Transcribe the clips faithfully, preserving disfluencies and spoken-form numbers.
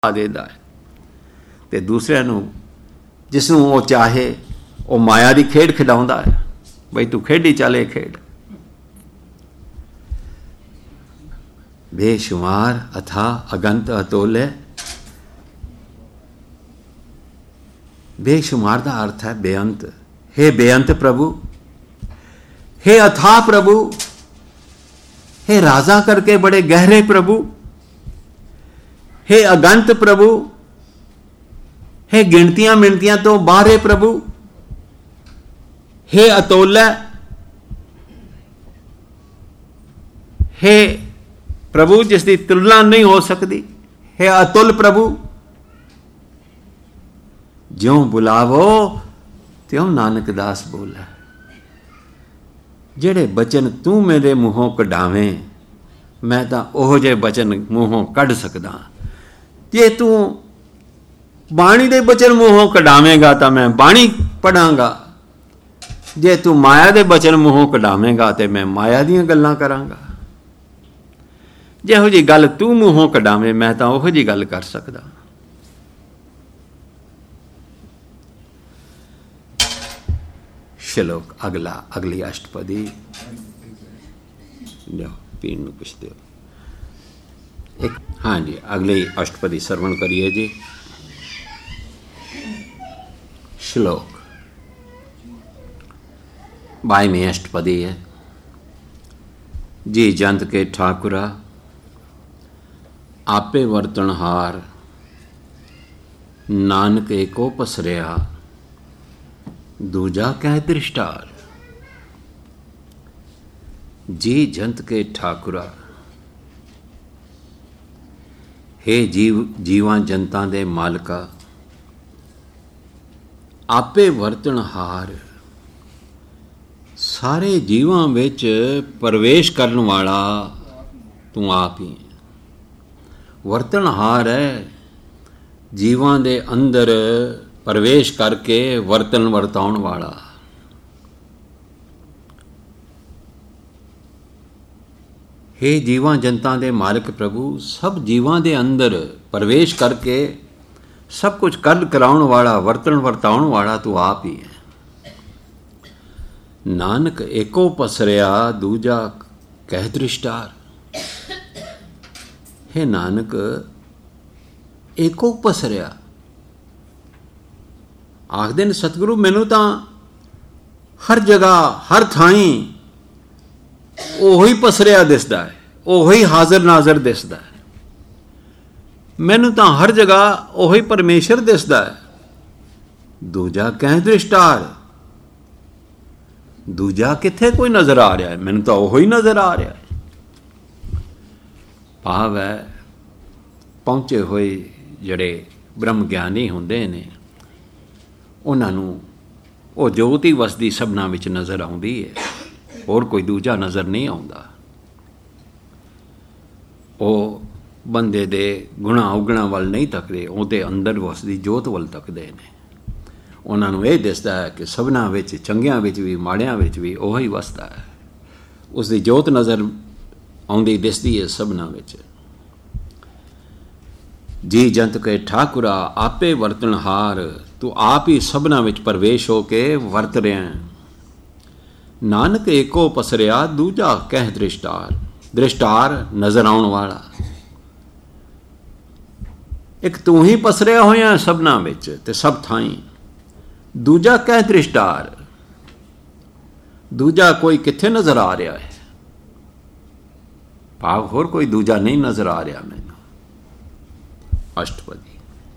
ਦੇਦਾ ਹੈ ਤੇ ਦੂਸਰਿਆਂ ਨੂੰ ਜਿਸ ਨੂੰ ਉਹ ਚਾਹੇ ਉਹ ਮਾਇਆ ਦੀ ਖੇਡ ਖਿਡਾਉਂਦਾ ਹੈ। ਬਈ ਤੂੰ ਖੇਡੀ ਚੱਲ ਇਹ ਖੇਡ। ਬੇਸ਼ੁਮਾਰ ਅਥਾ ਅਗੰਤ ਅਤੋਲੇ। ਬੇਸ਼ੁਮਾਰ ਦਾ ਅਰਥ ਹੈ ਬੇਅੰਤ। हे बेअंत प्रभु, हे अथाह प्रभु, हे राजा करके बड़े गहरे प्रभु, हे अगंत प्रभु, हे गिनतियां मिनतियां तो बाहरे प्रभु, हे अतोला, हे प्रभु जिसकी तुलना नहीं हो सकती, हे अतुल प्रभु। ज्यों बुलावो त्यों नानक दास बोला। ਜਿਹੜੇ ਬਚਨ ਤੂੰ ਮੇਰੇ ਮੂੰਹੋਂ ਕਢਾਵੇਂ ਮੈਂ ਤਾਂ ਉਹੋ ਜਿਹੇ ਬਚਨ ਮੂੰਹੋਂ ਕੱਢ ਸਕਦਾ। ਜੇ ਤੂੰ ਬਾਣੀ ਦੇ ਬਚਨ ਮੂੰਹੋਂ ਕਢਾਵੇਂਗਾ ਤਾਂ ਮੈਂ ਬਾਣੀ ਪੜਾਂਗਾ। ਜੇ ਤੂੰ ਮਾਇਆ ਦੇ ਬਚਨ ਮੂੰਹੋਂ ਕਢਾਵੇਂਗਾ ਤੇ ਮੈਂ ਮਾਇਆ ਦੀਆਂ ਗੱਲਾਂ ਕਰਾਂਗਾ। ਜਿਹੋ ਜਿਹੀ ਗੱਲ ਤੂੰ ਮੂੰਹੋਂ ਕਢਾਵੇਂ ਮੈਂ ਤਾਂ ਉਹੋ ਜਿਹੀ ਗੱਲ ਕਰ ਸਕਦਾ। श्लोक अगला अगली अष्टपदी जाओ पीन में कुछ दो एक। हाँ जी अगली अष्टपदी श्रवण करिए जी। श्लोक बाईवीं अष्टपदी है। जी जंत के ठाकुरा आपे वर्तनहार नानक एको पसरिया दूजा कह दृष्टार। जी जंत के ठाकुरा हे जीव जीवां जंतां दे मालका आपे वर्तनहार सारे जीवां विच प्रवेश करन वाला तू आप ही वर्तनहार है। जीवां दे अंदर प्रवेश करके वर्तन वर्ताउण वाला। हे जीवां जंतां दे मालिक प्रभु सब जीवां दे अंदर प्रवेश करके सब कुछ कर कराउण वाला वर्तन वर्ताउण वाला तू आप ही है। नानक एको पसरिया दूजा कह दृष्टार। हे नानक एको पसरिया आखदे ने सतगुरु मैनू तां हर जगह हर थाई ओही पसरिया दिसदा है, ओही हाजिर नाजर दिसदा है। मैनू तां हर जगह ओही परमेश्वर दिसदा है। दूजा कह दृष्टार दूजा किथे कोई नजर आ रहा है, मैनू तां ओही नजर आ रहा है। भाव है पहुंचे हुए जड़े ब्रह्म ज्ञानी हुंदे ने ਉਹਨਾਂ ਨੂੰ ਉਹ ਜੋਤ ਹੀ ਵਸਦੀ ਸਭਨਾਂ ਵਿੱਚ ਨਜ਼ਰ ਆਉਂਦੀ ਹੈ। ਹੋਰ ਕੋਈ ਦੂਜਾ ਨਜ਼ਰ ਨਹੀਂ ਆਉਂਦਾ। ਉਹ ਬੰਦੇ ਦੇ ਗੁਣਾ ਉਗਣਾ ਵੱਲ ਨਹੀਂ ਤੱਕਦੇ, ਉਹਦੇ ਅੰਦਰ ਵਸਦੀ ਜੋਤ ਵੱਲ ਤੱਕਦੇ ਨੇ। ਉਹਨਾਂ ਨੂੰ ਇਹ ਦਿਸਦਾ ਹੈ ਕਿ ਸਭਨਾਂ ਵਿੱਚ ਚੰਗਿਆਂ ਵਿੱਚ ਵੀ ਮਾੜਿਆਂ ਵਿੱਚ ਵੀ ਉਹ ਹੀ ਵਸਦਾ ਹੈ। ਉਸ ਦੀ ਜੋਤ ਨਜ਼ਰ ਆਉਂਦੀ ਦਿਸਦੀ ਹੈ ਸਭਨਾਂ ਵਿੱਚ। जी जंत के ठाकुरा आपे वर्तनहार तू आप ही सबना विच प्रवेश हो के वर्त रहा। नानक एको पसरिया दूजा कह दृष्टार। दृष्टार नजर आउण वाला एक तू ही पसरिया होया सबना विच ते सब थाई। दूजा कह दृष्टार दूजा कोई किथे नजर आ रहा है। भाव होर कोई दूजा नहीं नजर आ रहा मैनू। अष्टपदी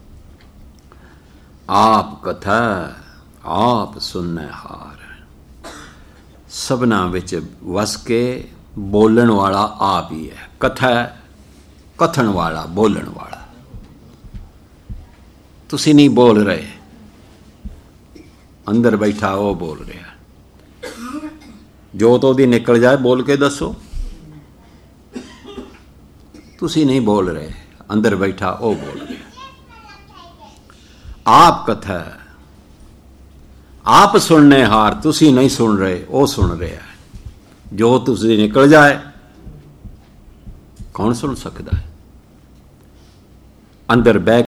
आप कथा आप सुनने हार सबना विच वस के बोलन वाला आप ही है। कथा कथन वाला बोलन वाला। तुसी नहीं बोल रहे, अंदर बैठा वो बोल रहा। जो तो दी निकल जाए बोल के दसो। तुसी नहीं बोल रहे, अंदर बैठा ओ बोल रहा। आप कथा आप सुनने हार तुसी नहीं सुन रहे, ओ सुन रहा है। जो तुसी निकल जाए कौन सुन सकता है। ਅੰਦਰ ਬਹਿ